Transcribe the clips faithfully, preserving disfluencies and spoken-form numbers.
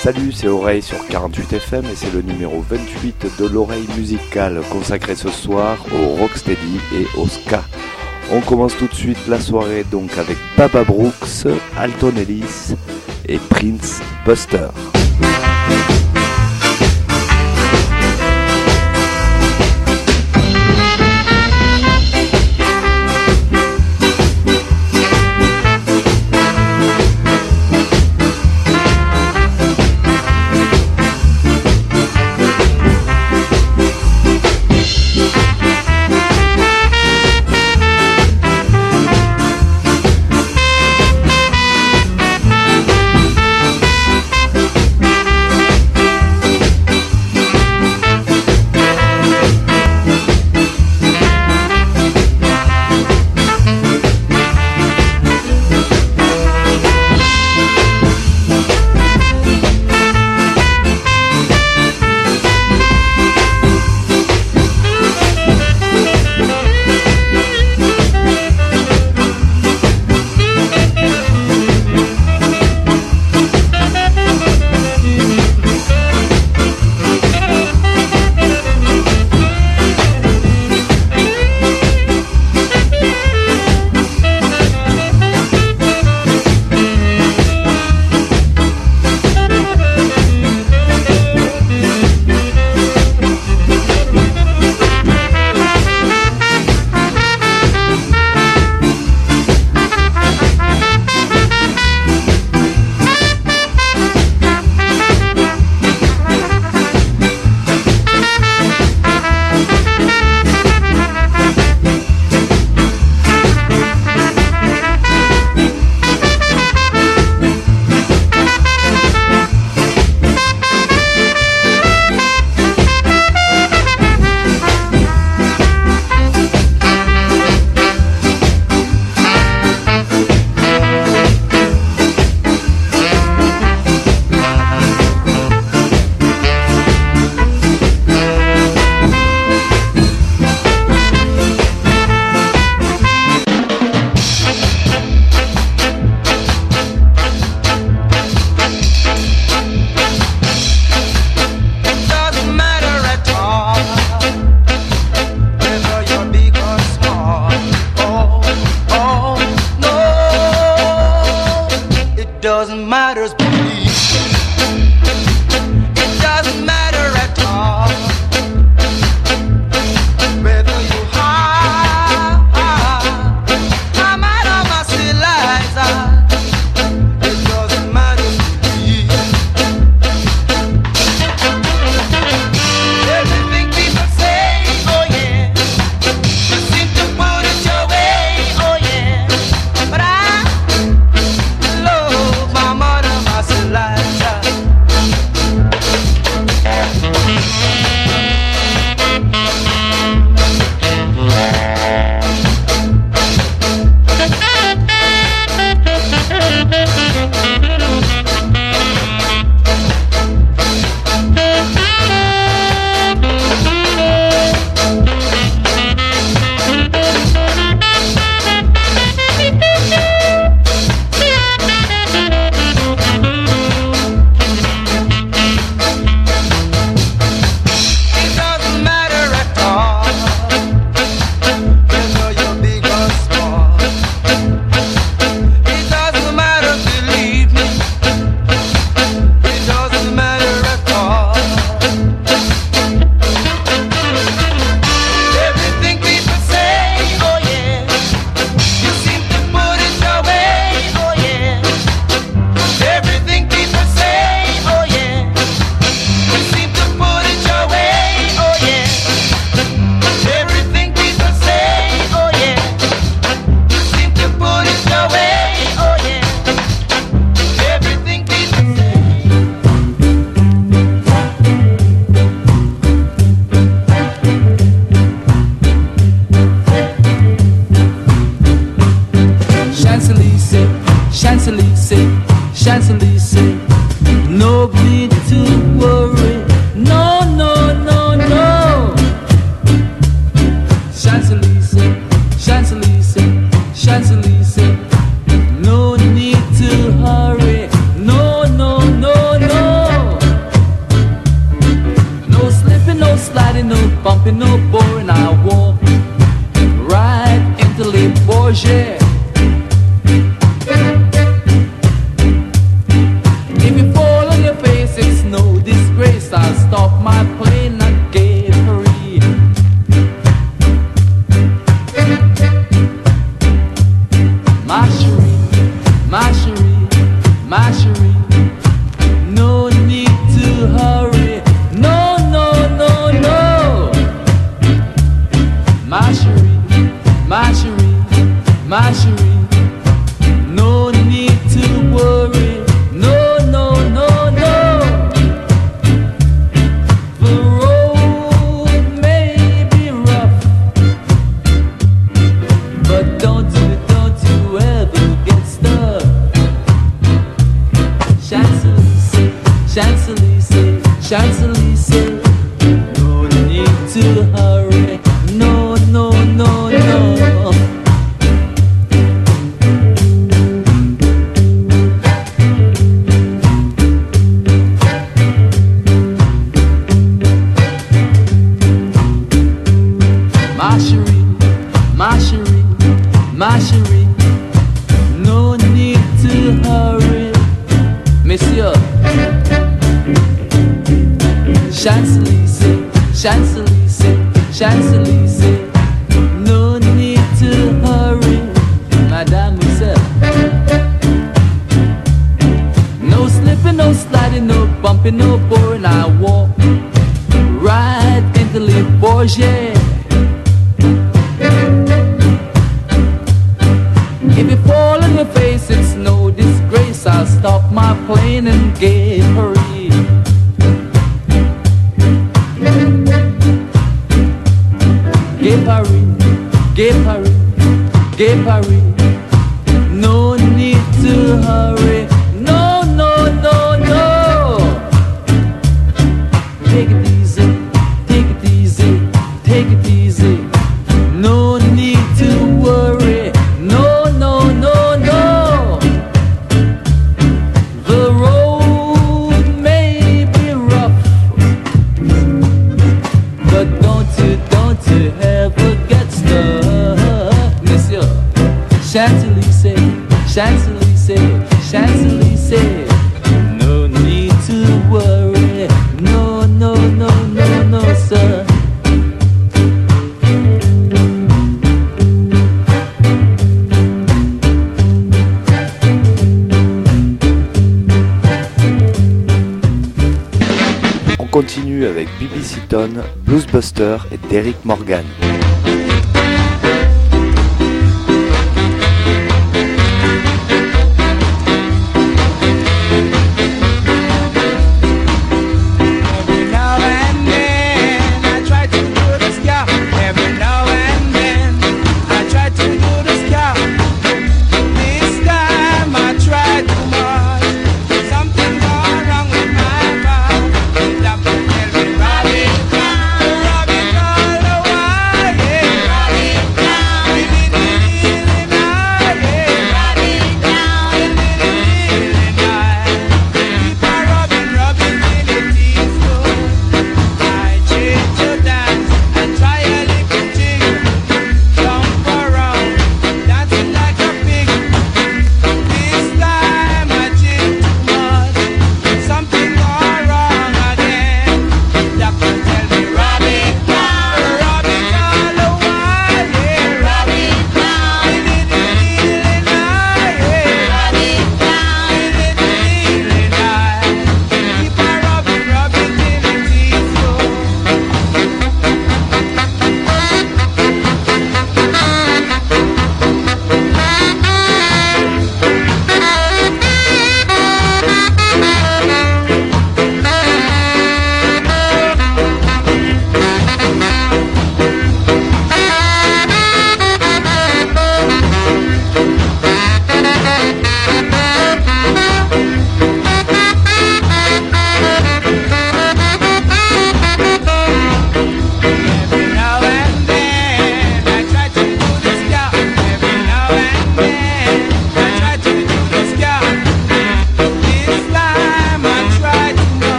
Salut, c'est Oreille sur quarante-huit F M et c'est le numéro vingt-huit de l'oreille musicale consacré ce soir au rocksteady et au ska. On commence tout de suite la soirée donc avec Baba Brooks, Alton Ellis et Prince Buster. Champs-Élysées, Champs-Élysées. No need to hurry, no, no, no, no. Ma chérie, ma chérie, ma chérie, no need to hurry. Messieurs, Champs-Élysées, Champs-Élysées, Champs-Élysées, no need to hurry. Mademoiselle, no slipping, no sliding, no bumping, no boring. I walk right into Le Bourget. If you fall on your face, it's no disgrace. I'll stop my plane and get hurry. Get hurry, get hurry, get hurry. No need to hurry. No, no, no, no. Take it easy, take it easy, take it easy. No need to worry. No, no, no, no. The road may be rough, but don't you, don't you ever get stuck. Monsieur, Champs-Élysées, Champs-Élysées, Champs-Élysées. No need to worry. No, no, no, no, no, sir. On continue avec B B Seaton, Blues Buster et Derrick Morgan. Robbie, Robbie, all the while.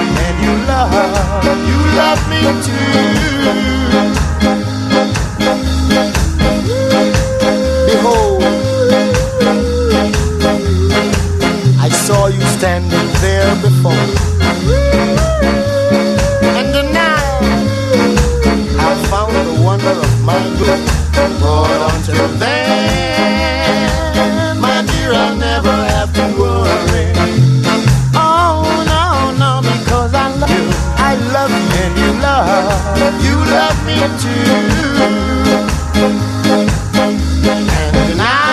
and you love, you love me too. Behold, I saw you standing there before, and now I found the wonder of my good. But until then, my dear, I'll never have to worry. Oh no, no, because I love you, I love you, and you love, you love me too. And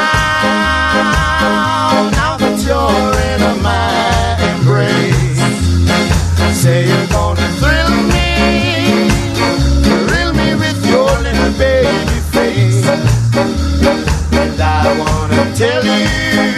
now, now that you're in my embrace, say you're gonna thrill me, thrill me with your little baby face. And I wanna tell you,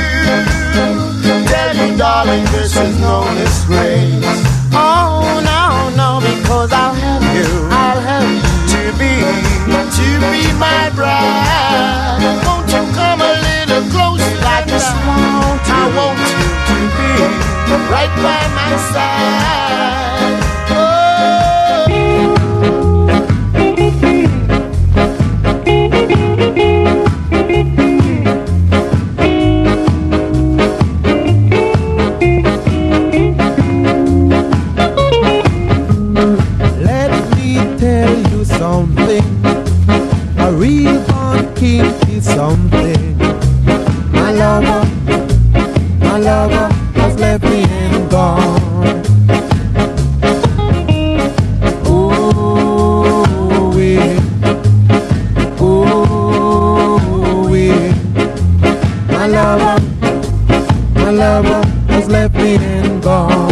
tell you, darling, this is no disgrace. Oh no, no, because I'll have you, I'll have you to be, to be my bride. Won't you come a little closer? I just want to, I want you to be right by my side. Oh. Let me tell you something. A real born king is something. My lover, my lover has left me and gone. Oh, yeah. Oh, yeah. My lover, my lover has left me and gone.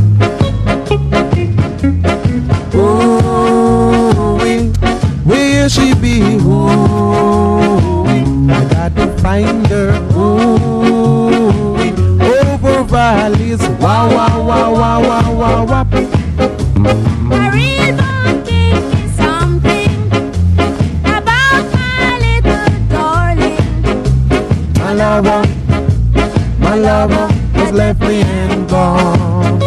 Oh, where she be? Oh, I got to find her. Oh, over valleys. Wow, wow, wow, wow, wow, wow, wow. A real born king is something about my little darling. My lover, my lover has left me and gone.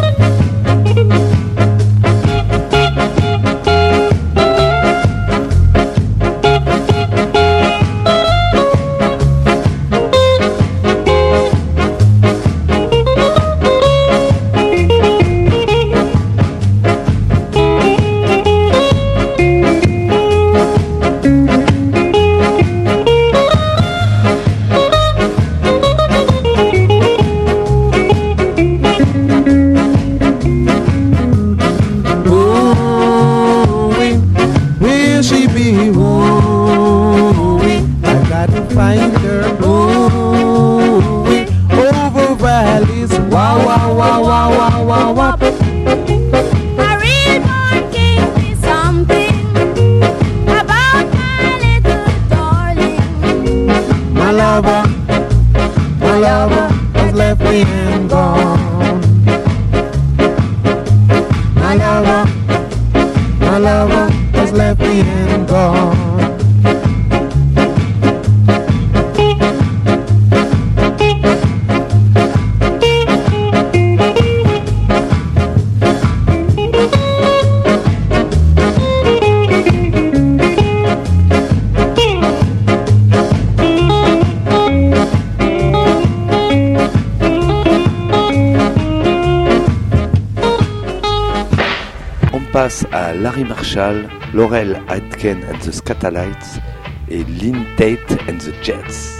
À Larry Marshall, Laurel Aitken and the Scatalites et Lynn Tate and the Jets.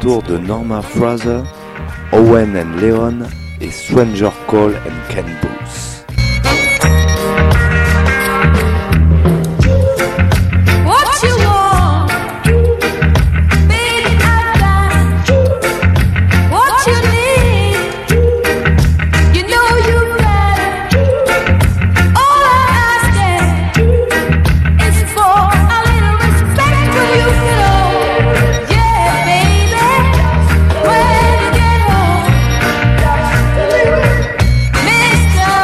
tour de Norma Fraser, Owen and Leon et Stranger Cole and Ken Booth. Mister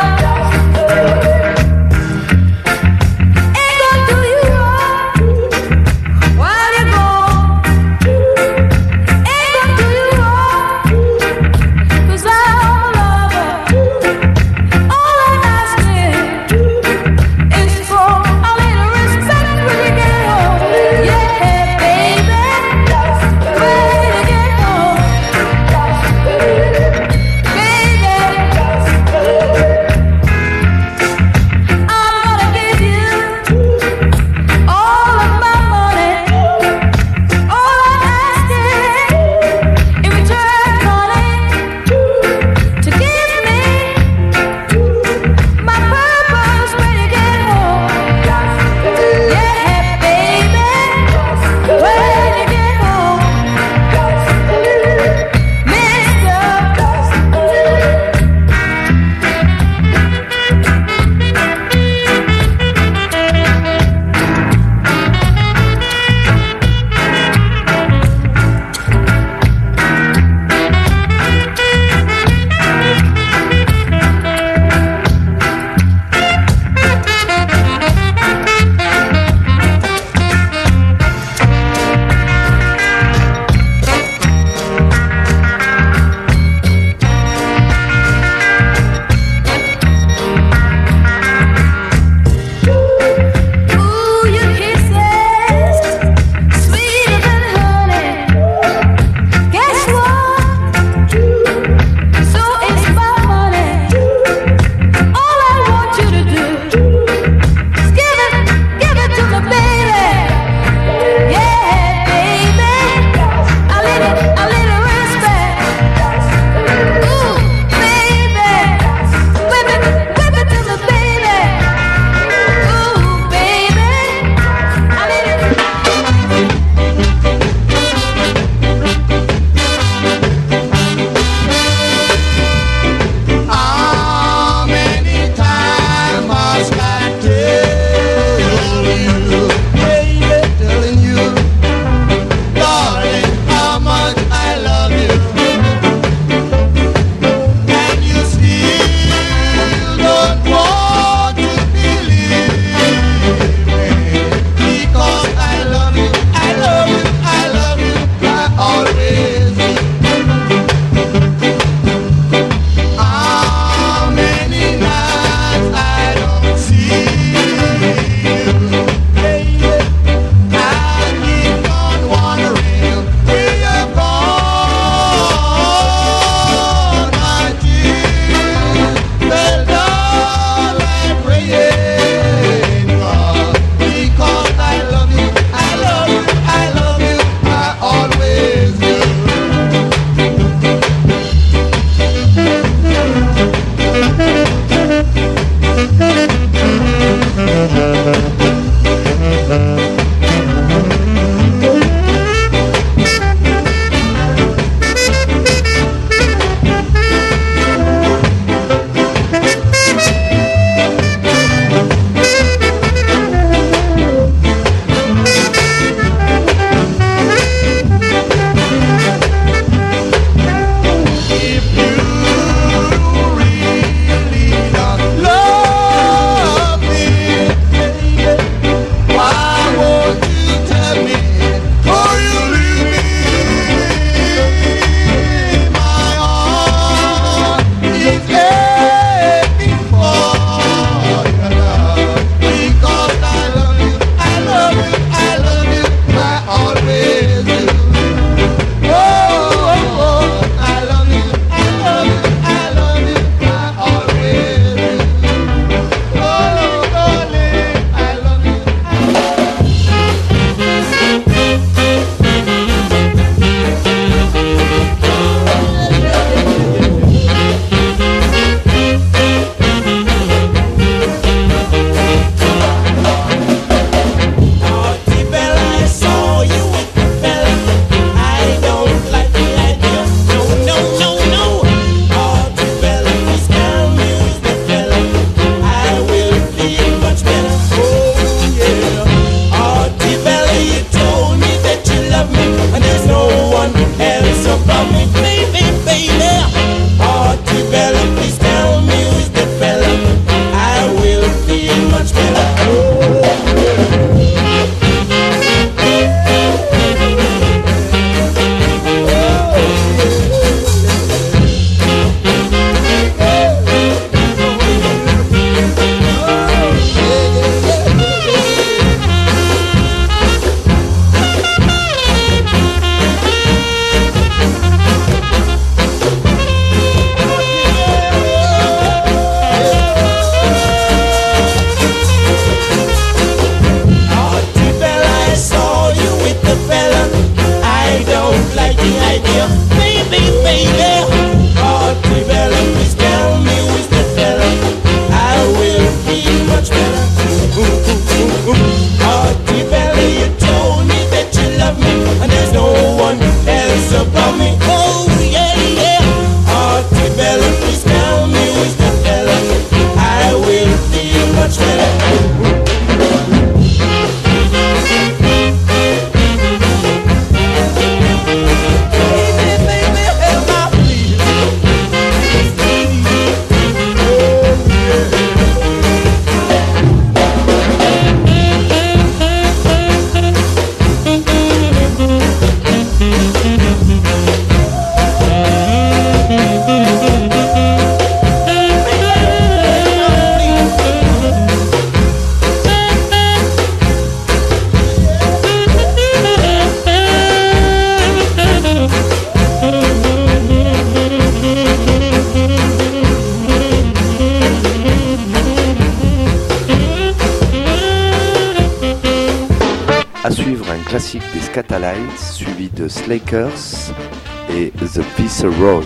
À suivre un classique des Scatalites, suivi de Slakers et The Viceroy.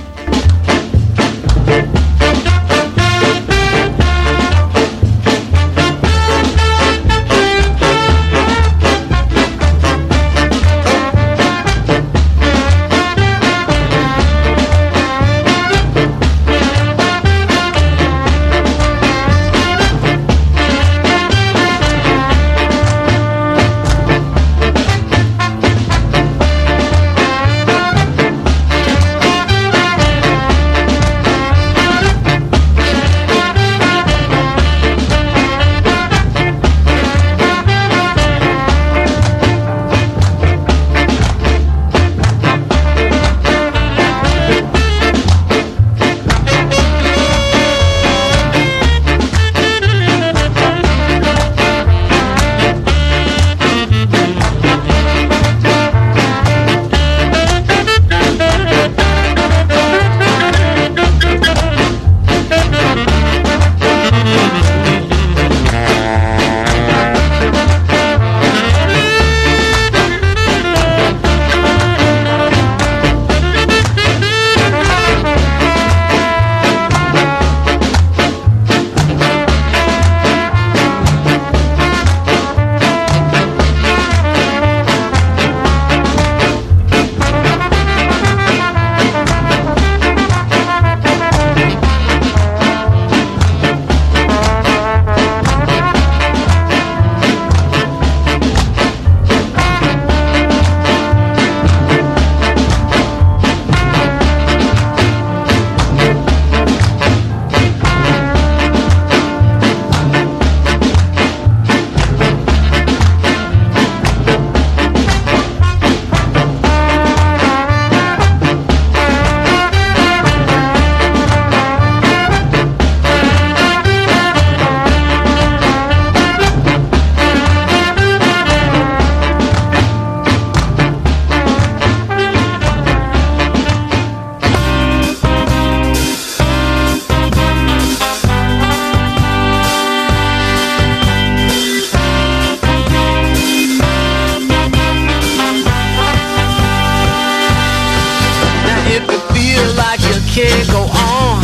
can't go on.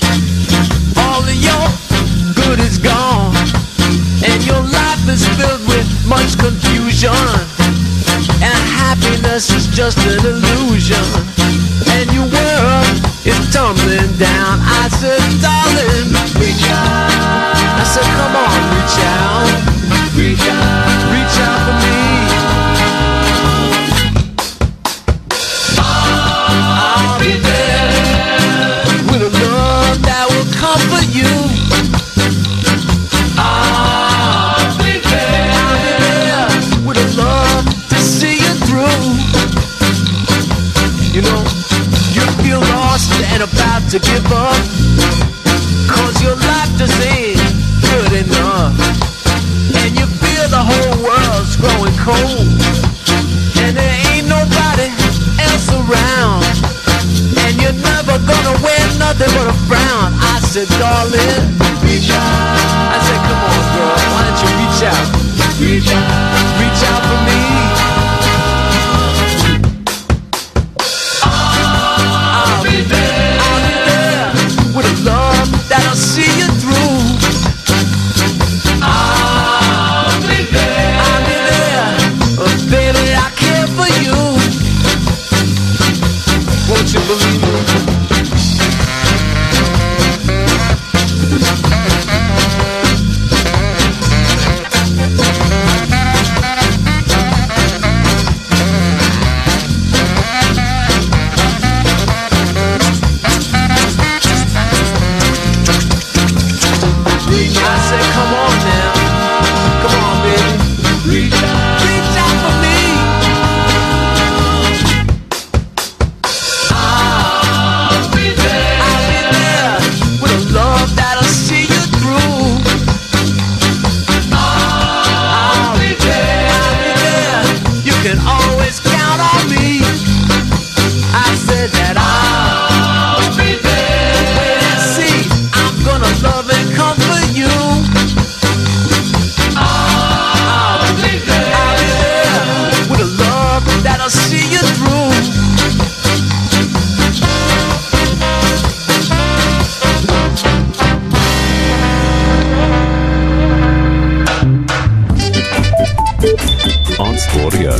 All of your good is gone, and your life is filled with much confusion, and happiness is just an illusion, and your world is tumbling down. I said, darling, reach out. I said, come on, reach out. Reach out. Reach out for me. I'll be there with a love that will comfort you. I'll be there. I'll be there with a love to see you through. You know, you feel lost and about to give up, 'cause your life just ain't good enough, and you feel the whole world's growing cold, and there ain't nobody else around, and you're never gonna wear nothing but a frown. I said, darling, reach out. I said, come on, girl, why don't you reach out? Reach out. Reach out for me. I'll be there. I'll be there with a love that'll see you through. I'll be there. I'll be there. Oh, baby, I care for you. Won't you believe me? musical.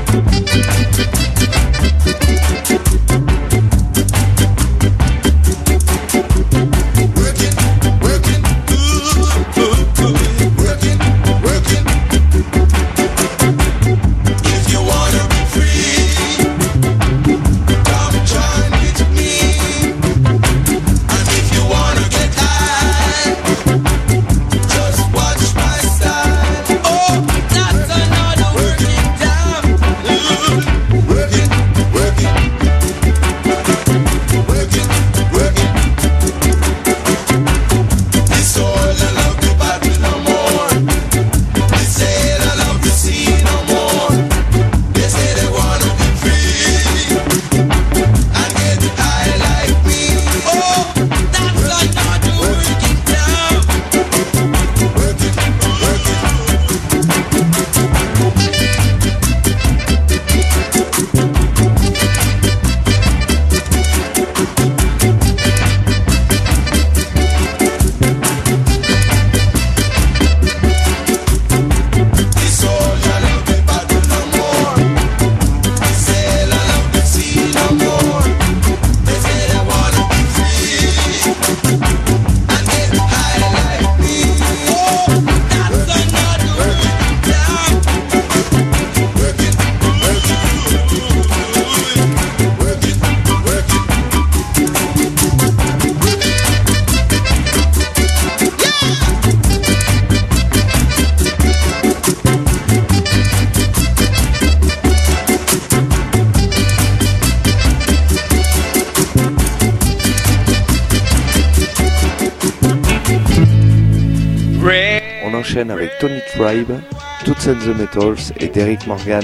Avec Tony Tribe, Toots and the Metals et Derrick Morgan.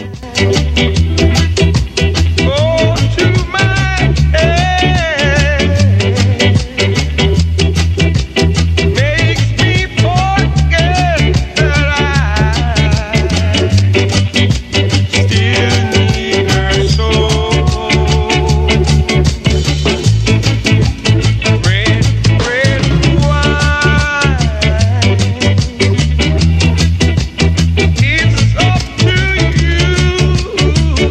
It's up to you.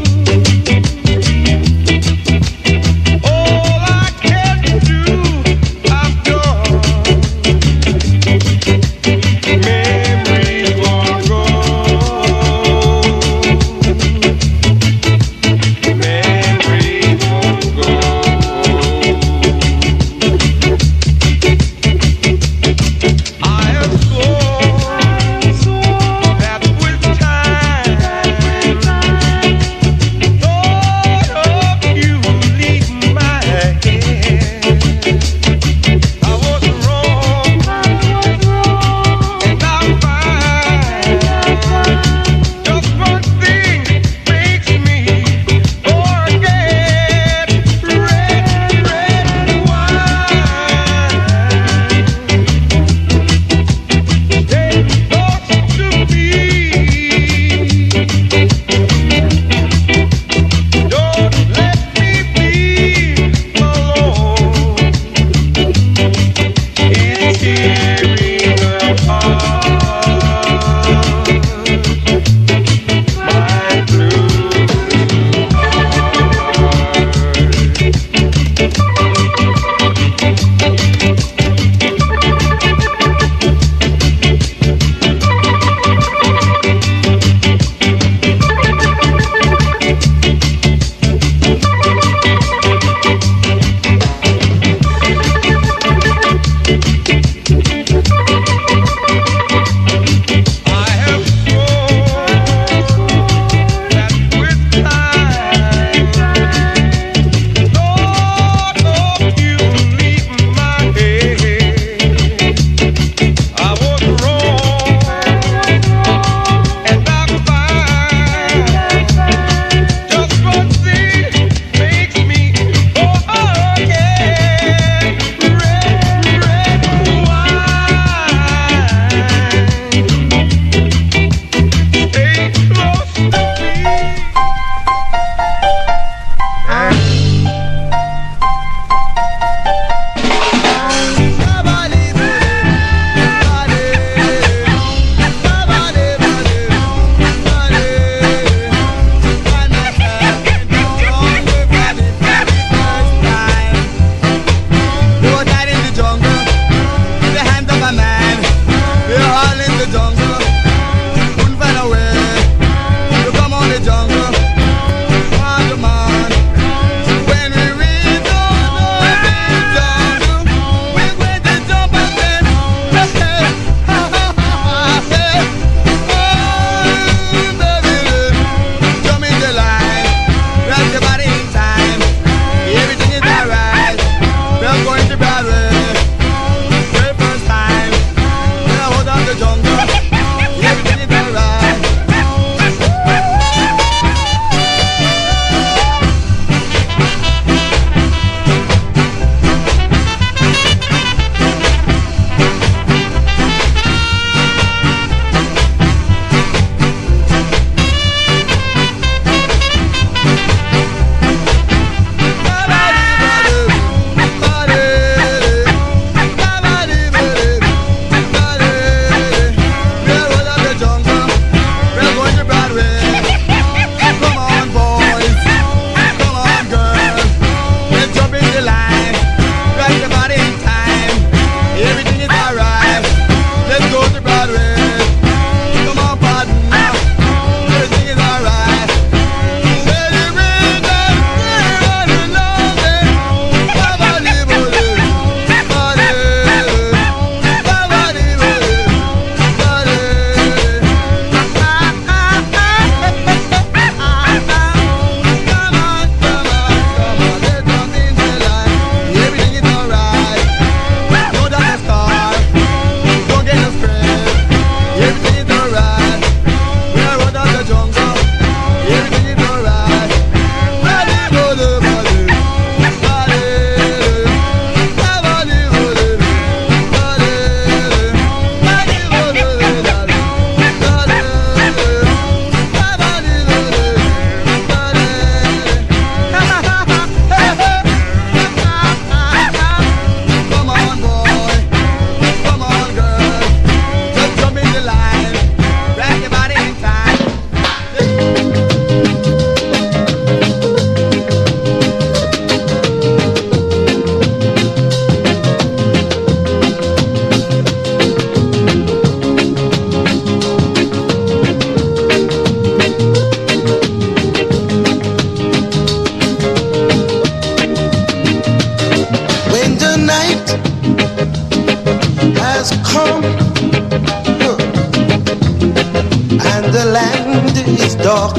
land is dark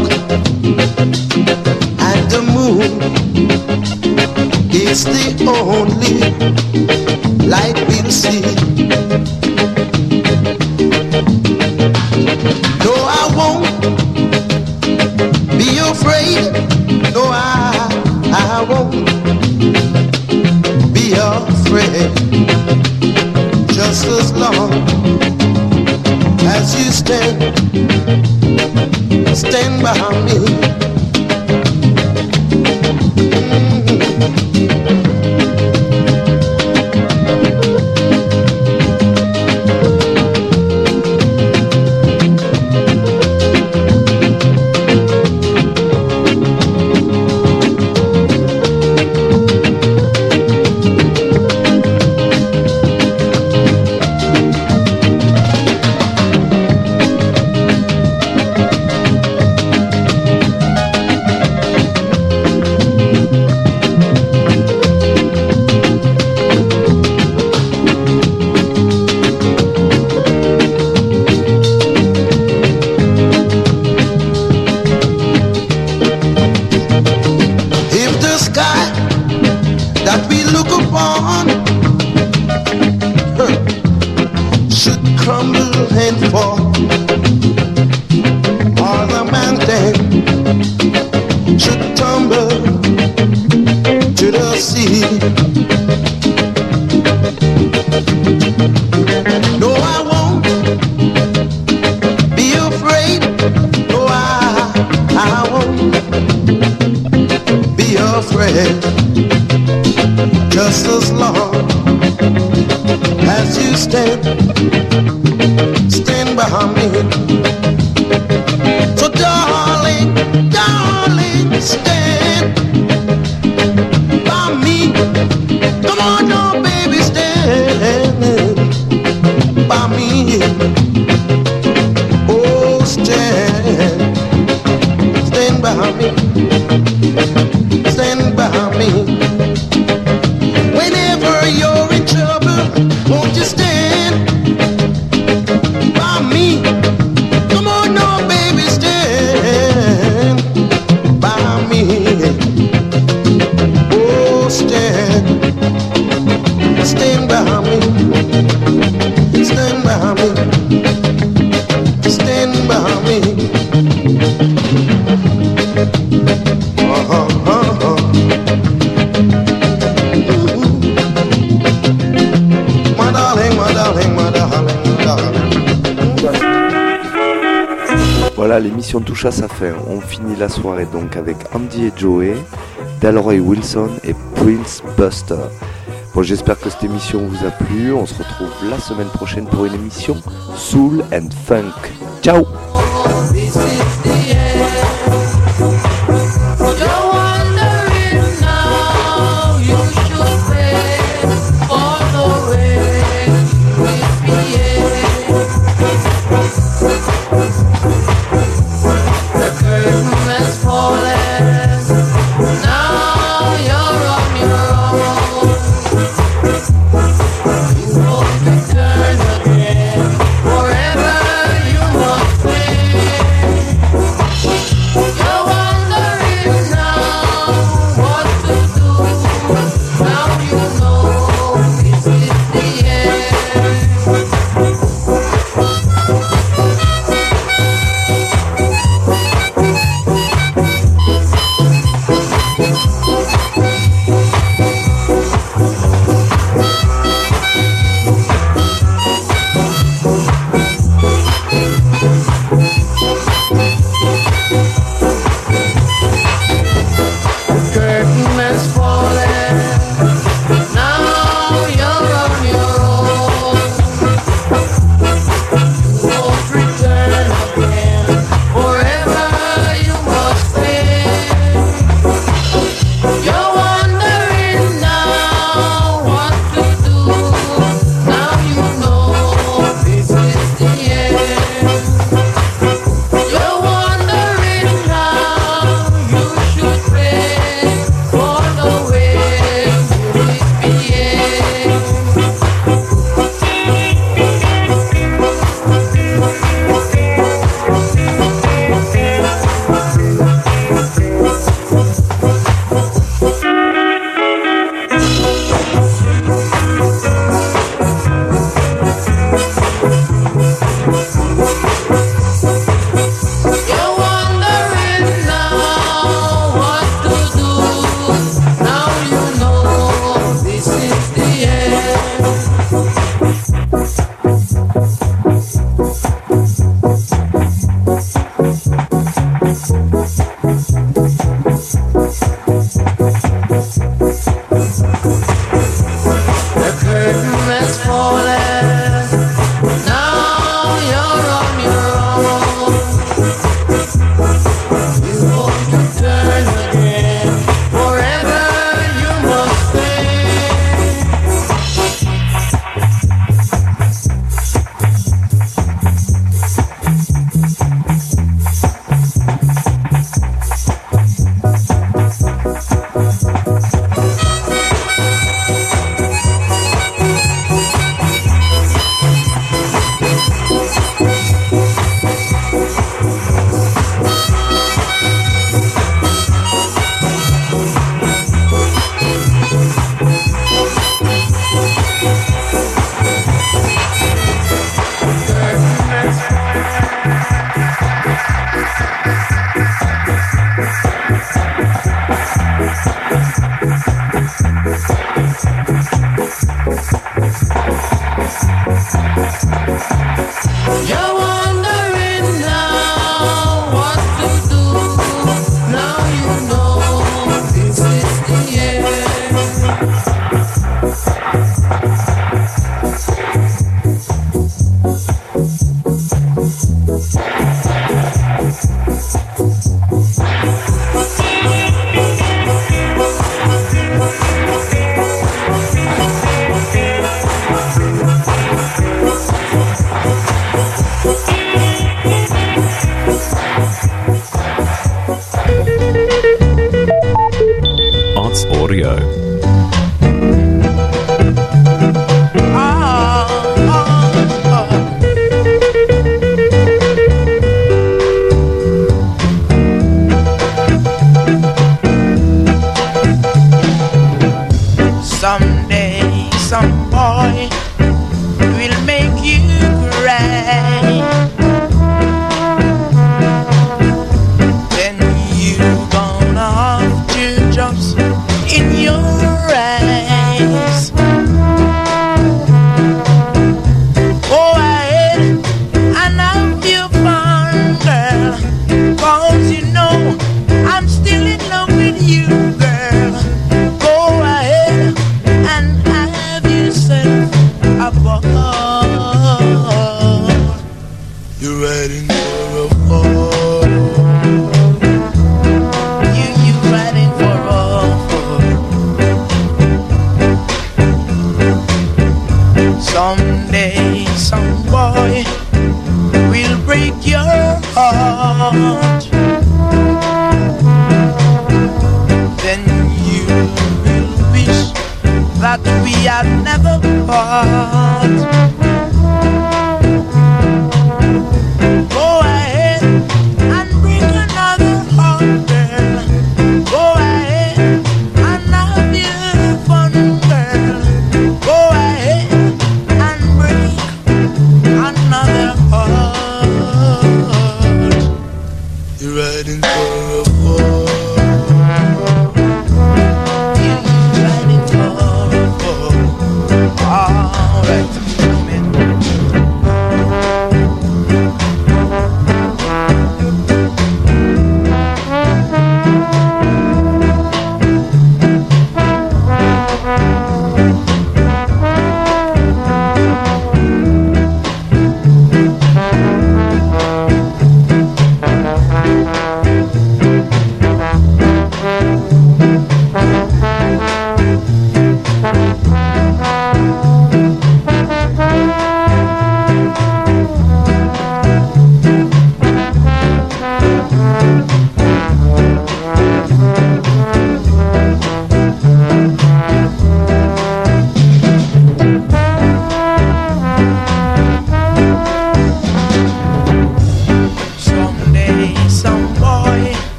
and the moon is the only light we'll see. No, I won't be afraid. No, I, I won't be afraid. Just as long as you stand, stand by me. Just as long as you stand, stand behind me. So darling, darling, stand by me. Come on now, baby, stand by me. Oh, stand, stand behind me. Stand behind me. Whenever you're in trouble, won't you stand by me? Come on now, baby, stand by me. Oh, stand, stand by me. Stand by me. Stand by me. Uh-huh. Voilà, l'émission touche à sa fin. On finit la soirée donc avec Andy et Joey, Delroy Wilson et Prince Buster. Bon, j'espère que cette émission vous a plu. On se retrouve la semaine prochaine pour une émission Soul and Funk. Ciao! Forever you must stay. The curtain has fallen. Now you're on your own. You won't return again. Forever you must stay. You're wondering now what to do. Now you know this is the end. Arts Audio. Someday, some boy will make you cry. Then you gonna have teardrops in your eyes. Go ahead and have your fun, girl, 'cause you know I'm still in love with you, girl. Go ahead and have yourself a ball. You're riding for a fall. You, you riding for a fall. Someday, some boy will break your heart. Then you will wish that we had never part. Go ahead and break another heart, girl. Go ahead and have your fun, girl. Go ahead and break another heart. You're riding for a fall. You're riding for a fall. All right, amen.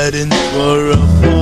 heading for a fall.